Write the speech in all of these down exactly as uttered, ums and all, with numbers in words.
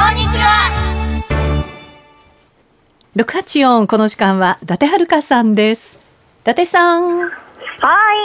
こんにちは。 ろくはちよん、この時間は伊達遥さんです。伊達さん。 はい、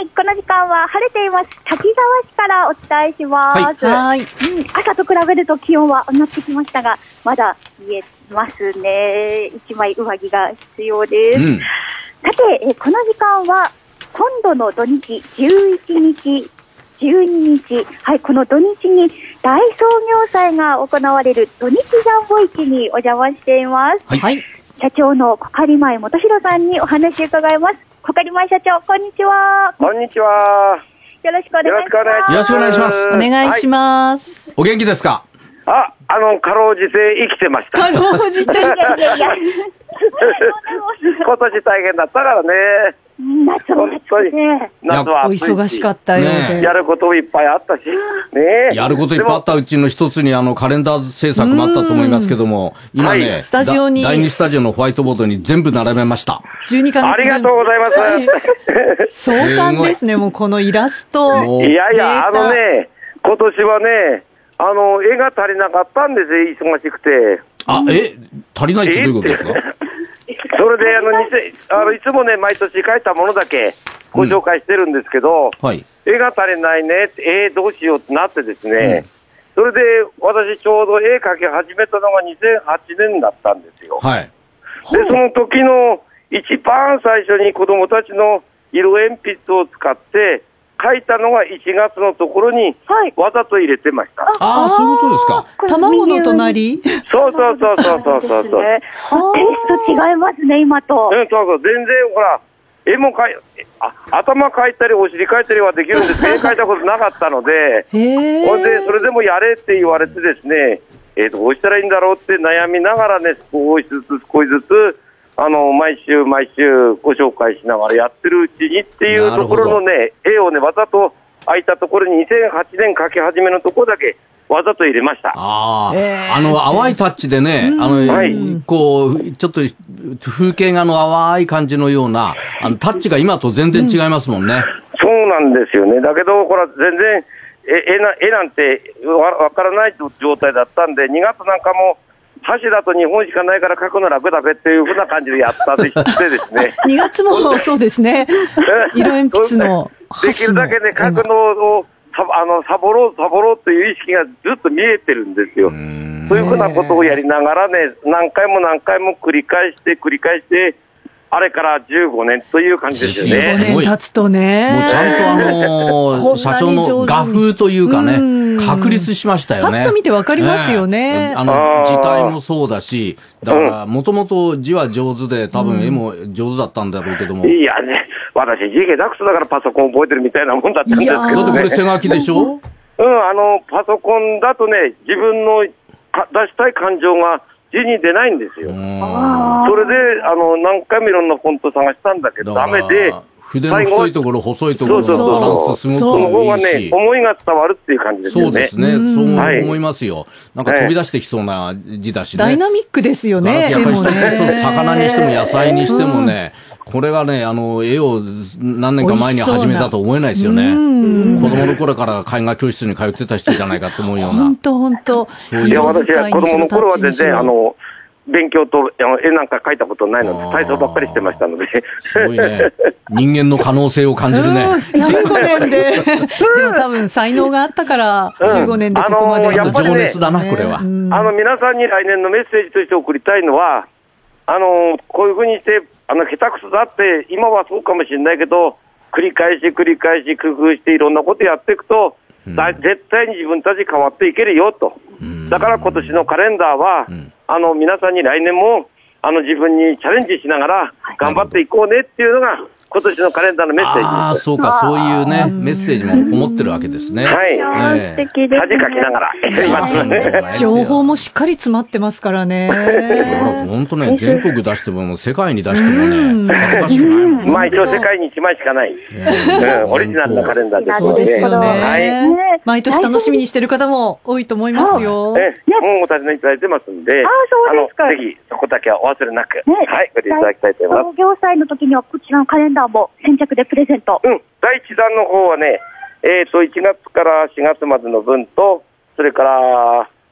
この時間は晴れています滝沢市からお伝えします。はい、うん、朝と比べると気温は上がってきましたが、まだ冷えますね。一枚上着が必要です。うん、さてえ、この時間は今度の土日じゅういちにち、じゅうににち、はい、この土日に大創業祭が行われる土日ジャンボ市にお邪魔しています。はい、社長の小狩前元弘さんにお話を伺います。小狩前社長、こんにちは。 こんにちは。 よろしくお願いします。 よろしくお願いします。 お願いします。 はい、お元気ですか？ あ、あの、かろうじて生きてました。 かろうじて。いやいやいや。 今年大変だったからね。 夏は暑くて。 夏は暑いし。 お忙しかったようで。 やることもいっぱいあったし。 ね、やることいっぱいあったうちの一つにあのカレンダー制作もあったと思いますけども、今ね、はい、 スタジオに。 だいにスタジオのホワイトボードに全部並べました。 じゅうにかげつぶん。 ありがとうございます。 壮観ですね、もうこのイラスト。 いやいや、あのね、今年はね、あの、絵が足りなかったんですよ、忙しくて。 あ、え、足りないってどういうことですか？ それであのあのいつもね毎年描いたものだけご紹介してるんですけど、うん、はい、絵が足りないねって、えー、どうしようってなってですね、うん、それで私ちょうど絵描き始めたのがにせんはちねんだったんですよ。はい、でその時の一番最初に子どもたちの色鉛筆を使って描いたのがいちがつのところにわざと入れてました。 はい、ああ、そういうことですか。 卵の隣。 そうそうそうそうそうそうそう。 テイスト違いますね今と。 うん、そうそう、全然ほら絵も描いあ頭描いたりお尻描いたりはできるんですけど絵描いたことなかったので、ほんでそれでもやれって言われてですね、えー、どうしたらいいんだろうって悩みながらね少しずつ少しずつあの毎週毎週ご紹介しながらやってるうちにっていうところのね絵をねわざと空いたところににせんはちねん描き始めのところだけわざと入れました。 ああ、えー、あの淡いタッチでね、あの、はい、こうちょっと風景画の淡い感じのようなあのタッチが今と全然違いますもんね。 うん、そうなんですよね。だけどこれ全然絵な絵なんてわわからない状態だったんでにがつなんかも箸だとにほんしかないから書くの楽だべっていうふうな感じでやったでしてですね。 にがつもそうですね。色鉛筆のできるだけね書くのをあのサボろうサボろうという意識がずっと見えてるんですよ。そういうふうなことをやりながらね何回も何回も繰り返して繰り返してあれからじゅうごねんという感じですよね。 じゅうごねん経つとね。 もうちゃんとあのー、社長の画風というかね、確立しましたよね。 パッと見てわかりますよね。 ねあの、字体もそうだし、だから、もともと字は上手で、多分絵も上手だったんだろうけども。 いやね、私、字下手くそだからパソコン覚えてるみたいなもんだったんですけどね。 だってこれ手書きでしょ？うん、 あの、パソコンだとね、自分の出したい感情が、字に出ないんですよ。それであの何回もいろんなフォント探したんだけどダメで筆の太いところ細いところのバランスすごくいいし、 その方がね思いが伝わるっていう感じですよね。 そうですね、そう思いますよ。なんか飛び出してきそうな字だしね。 ダイナミックですよね。 やっぱり一つ一つ魚にしても野菜にしてもね、これがねあの絵を何年か前に始めたと思えないですよね。子供の頃から絵画教室に通ってた人じゃないかと思うような。 本当本当。 いや私は子供の頃は全然あの勉強と絵なんか描いたことないので体操ばっかりしてましたので。 すごいね。人間の可能性を感じるね。 じゅうごねんで。でも多分才能があったからじゅうごねんでここまで。 うん、あのー、情熱だなこれは。あの皆さんに来年のメッセージとして送りたいのはあのー、こういうふうにしてあの下手くそだって今はそうかもしれないけど繰り返し繰り返し工夫していろんなことやっていくと、うん、絶対に自分たち変わっていけるよと、うん、だから今年のカレンダーは、うん、あの皆さんに来年もあの自分にチャレンジしながら頑張っていこうねっていうのが今年のカレンダーのメッセージです。 ああ、そうか、そういうね、メッセージもこもってるわけですね。 はい。ね、素敵ですね。恥かきながらやります。 情報もしっかり詰まってますからね。 本当ね、全国出しても世界に出してもね、恥ずかしくないもん。 まあ一応世界にいちまいしかない、うん、オリジナルのカレンダーですので。 そうですよね。 はい。 毎年楽しみにしてる方も多いと思いますよ。 ね、もうお尋ねいただいてますんで、あ、そうですか。ぜひそこだけはお忘れなく、はい、ご利用いただきたいと思います。 創業祭の時にはこちらのカレンダーも先着でプレゼント。 うん、だいいちだんの方はね、えーといちがつからしがつまでの分と、それから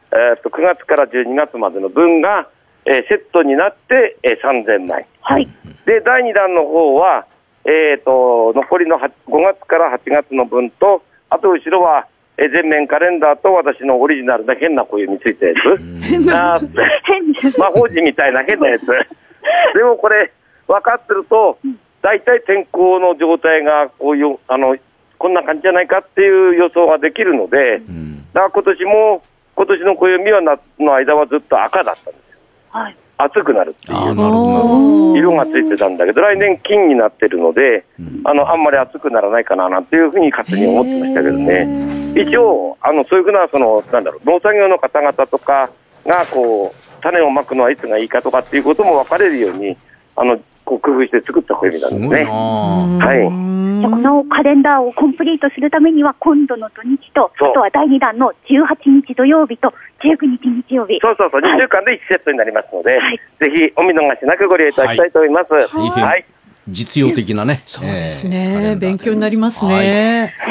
えー、とくがつからじゅうにがつまでの分が、えー、セットになって、えー、さんぜんまい、 はい、 でだいにだんの方は、えー、と残りのごがつからはちがつの分と、あと後ろは、えー、全面カレンダーと私のオリジナルな変な小指ついたやつあ魔法陣みたいな変なやつでもこれ分かってると大体天候の状態がこういうあのこんな感じじゃないかっていう予想ができるので、だから今年も今年の暦は夏の間はずっと赤だったんですよ、はい、暑くなるっていう色がついてたんだけど、来年金になってるので、うん、あのあんまり暑くならないかななんていうふうに勝手に思ってましたけどね。一応あのそういうふうなそのなんだろう農作業の方々とかがこう種をまくのはいつがいいかとかっていうことも分かれるようにあのこう工夫して作った暦なんですね。はい。 じゃこのカレンダーをコンプリートするためには今度の土日と、あとはだいにだんのじゅうはちにち土曜日とじゅうくにち日曜日、 そうそうそう、にしゅうかんでいちセットになりますので、はい、ぜひお見逃しなくご利用いただきたいと思います。はい、はい、 実用的なね、 そうですね、えー、勉強になりますね。 はい、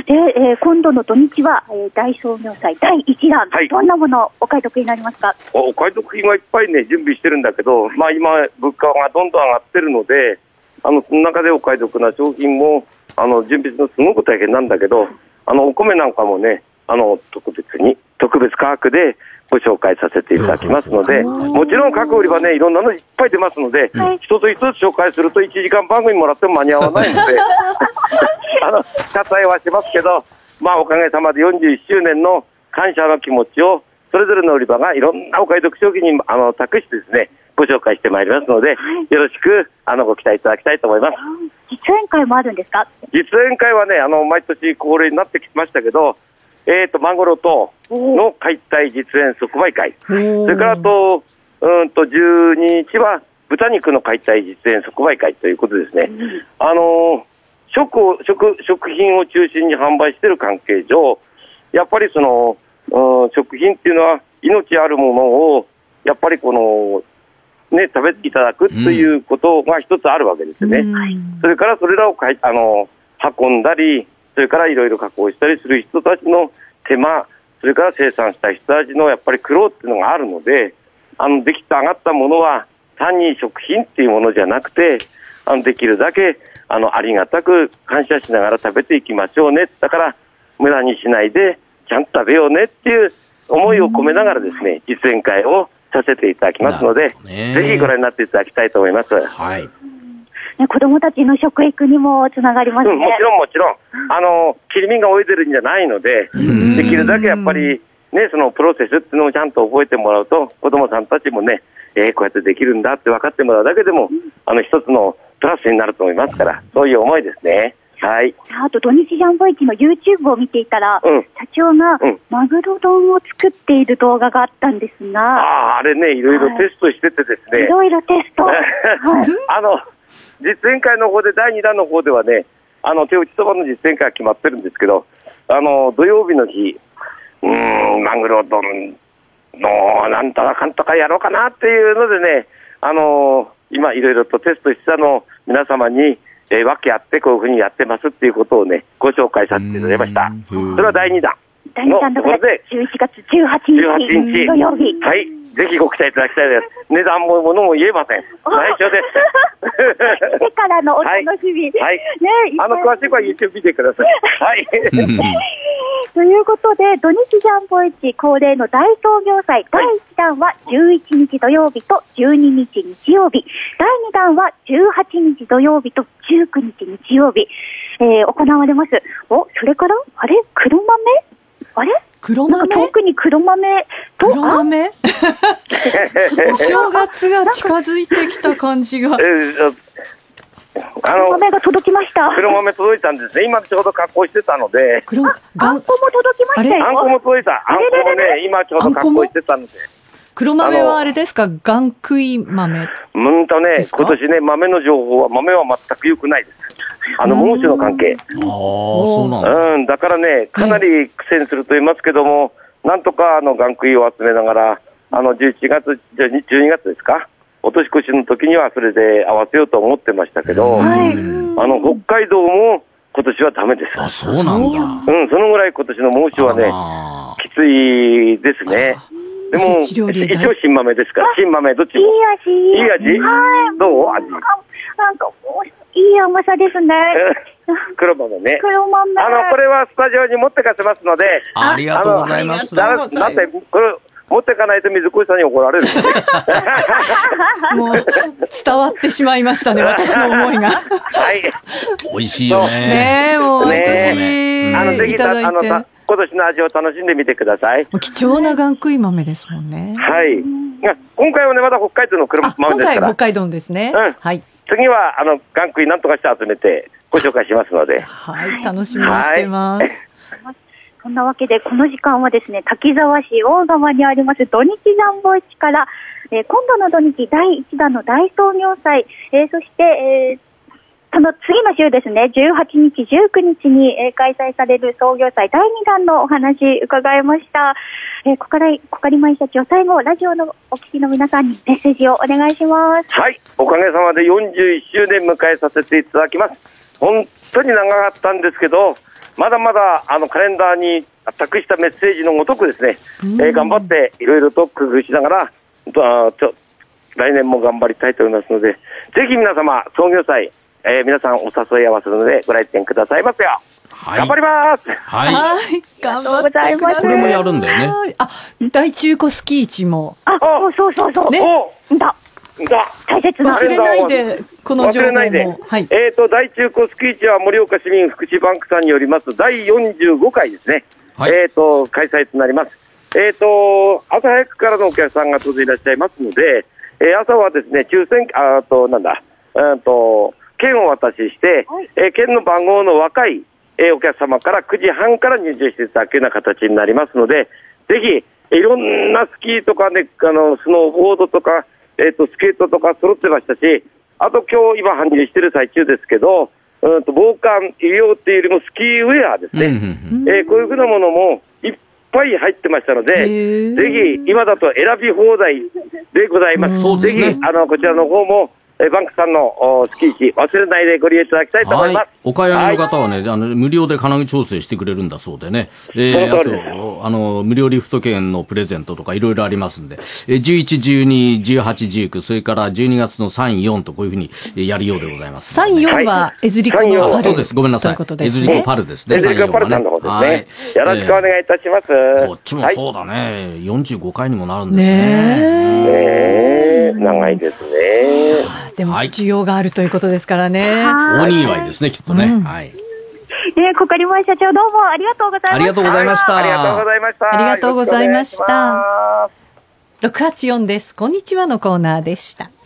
で、えー、今度の土日は、えー、大創業祭だいいちだん、はい、どんなものをお買い得になりますか？ お買い得品はいっぱいね準備してるんだけど、まあ、今物価がどんどん上がってるので、あのその中でお買い得な商品もあの準備するのすごく大変なんだけど、あのお米なんかもねあの特別に特別価格でご紹介させていただきますので、もちろん各売り場ねいろんなのいっぱい出ますので、はい、一つ一つ紹介するといちじかん番組もらっても間に合わないのであの割愛はしますけど、まあおかげさまでよんじゅういっしゅうねんの感謝の気持ちをそれぞれの売り場がいろんなお買い得商品にあの託してですねご紹介してまいりますので、はい、よろしくあのご期待いただきたいと思います。 実演会もあるんですか？ 実演会はねあの毎年恒例になってきましたけど、えーとマンゴロとの解体実演即売会、それからとうんとじゅうににちは豚肉の解体実演即売会ということですね、うん、あの食を 食, 食品を中心に販売している関係上、やっぱりその、うん、食品っていうのは命あるものをやっぱりこのね、食べていただくということが一つあるわけですよね、うん、それからそれらをかいあの運んだり、それからいろいろ加工したりする人たちの手間、それから生産した人たちのやっぱり苦労っていうのがあるので、あのできた上がったものは単に食品っていうものじゃなくて、あのできるだけあのありがたく感謝しながら食べていきましょうね、だから無駄にしないでちゃんと食べようねっていう思いを込めながらですね、実演会をさせていただきますので、ぜひご覧になっていただきたいと思います。 はい、 ね、子どもたちの食育にもつながりますね、 うん、もちろんもちろんあの切り身が泳いでるんじゃないので、できるだけやっぱり、ね、そのプロセスっていうのをちゃんと覚えてもらうと子どもさんたちもね、えー、こうやってできるんだって分かってもらうだけでも、うん、あの一つのプラスになると思いますから、そういう思いですね。はい、 あと土日ジャンボ市の YouTube を見ていたら、うん、社長がマグロ丼を作っている動画があったんですが、 あ, あれねいろいろテストしててですね、はい、 いろいろテスト、はい、 あの実演会の方でだいにだんの方ではね、あの手打ちそばの実演会が決まってるんですけど、あの土曜日の日うーんマグロ丼のなんとかかんとかやろうかなっていうのでね、あの今いろいろとテストしたのを皆様にえー、訳あってこういうふうにやってますっていうことをねご紹介させていただきました。それはだいにだんだいにだんのところでじゅういちがつじゅうはちにち土曜日、 はい、ぜひご期待いただきたいです。値段もものも言えません。内緒です。 来てからのお楽しみ、 はい、はいね、あの詳しい子は YouTube 見てください。はい。 ということで土日ジャンボ市恒例の大創業祭だいいちだんはじゅういちにち土曜日とじゅうににち日曜日、だいにだんはじゅうはちにち土曜日とじゅうくにち日曜日、えー、行われます。お、それからあれ黒豆あれ黒豆遠くに黒豆と黒豆お正月が近づいてきた感じが、えー、 あの黒豆が届きました。 黒豆届いたんですね。今ちょうど加工してたので、 あ、あんこも届きましたよ。 あんこも届いた。あんこもね今ちょうど加工してたので。 黒豆はあれですか、がんくい豆うんとね、今年ね豆の情報は豆は全く良くないです。あの猛暑の関係、 あそうなんだ、 うん、だからねかなり苦戦すると言いますけども、なんとかあのがんくいを集めながらあのじゅういちがつじゃじゅうにがつですか、お年越しの時にはそれで合わせようと思ってましたけど、はい、あの北海道も今年はダメです。 あ、そうなんだ。 うん、そのぐらい今年の猛暑はねきついですね。でも、一応新豆ですから、新豆どっちも。いい味。いい味どう味なんか、いい甘さですね。 黒豆ね。 黒豆。 あの、これはスタジオに持ってかせますので。 ありがとうございます。 だって、これ、持ってかないと水越さんに怒られるんで、ね。 もう、伝わってしまいましたね、私の思いが。 はい。 美味しいよね。 ねえ、もう、毎年、 あの、ぜひ、あの、今年の味を楽しんでみてください。 貴重なガンクイ豆ですもんね。 はい。今回はね、まだ北海道の黒豆ですから。 今回北海道ですね。 うん。 はい。 次は、あの、ガンクイなんとかして集めてご紹介しますので。 はい、楽しみにしてます。 そんなわけで、この時間はですね、滝沢市大川にあります土日ジャンボ市から、えー、今度の土日だいいちだんの大創業祭、えー、そして、えー、その次の週ですね、じゅうはちにち、じゅうくにちに、えー、開催される創業祭だいにだんのお話伺いました。えー、ここから、こかりまい社長、最後、ラジオのお聞きの皆さんにメッセージをお願いします。 はい、おかげさまでよんじゅういっしゅうねん迎えさせていただきます。本当に長かったんですけど、まだまだあのカレンダーに託したメッセージのごとくですね、えー、頑張っていろいろと工夫しながら、あちょ来年も頑張りたいと思いますので、ぜひ皆様、創業祭、えー、皆さんお誘い合わせのでご来店くださいますよ。はい、頑張ります。 はい。 はい。頑張ってください。 これもやるんだよね。 あ、大中古スキー地も。 あ、そうそうそう。 ね。 だ。だ。大切な。 忘れないで、この情報も。忘れないで。 はい。えっと、大中古スキー地は盛岡市民福祉バンクさんによりますだいよんじゅうごかいですね。はい。えっと、開催となります。えっと、朝早くからのお客さんが当然いらっしゃいますので、えー、朝はですね、抽選、あと、なんだ、うんと、券をお渡しして、はい、えー、券の番号の若い、えー、お客様からくじはんから入場していただくような形になりますので、ぜひ、いろんなスキーとかね、あの、スノーボードとか、えっと、スケートとか揃ってましたし、あと今日今搬入してる最中ですけど、うんと、防寒、医療っていうよりもスキーウェアですね。うんうんうん、えー、こういうふうなものもいっぱい入ってましたので、ぜひ今だと選び放題でございます。 そうですね、 ぜひ、あの、こちらの方も、バンクさんのスキー地忘れないでご利用いただきたいと思います。はい、 お買い上げの方はね、はい、あの無料で金具調整してくれるんだそうでね、えー、あとあの無料リフト券のプレゼントとかいろいろありますんで、じゅういち、じゅうに、じゅうはち、じゅうきゅう、それからじゅうにがつのさん、よんとこういうふうにやるようでございます、ね。 さん、よんはエズリコのパル。 そうです、ごめんなさい。エズリコパルですね。 エズリコパルさんの方ですね。よろしくお願いいたします。 こっちもそうだね、よんじゅうごかいにもなるんですね。 ねえ、長いですね。 でも需要があるということですからね。 大にぎわいですね、きっとね。うん、はい。 えー、こかりまい社長、どうもありがとうございました。 ありがとうございました。 ありがとうございました。 ありがとうございました。ろくはちよんです。こんにちはのコーナーでした。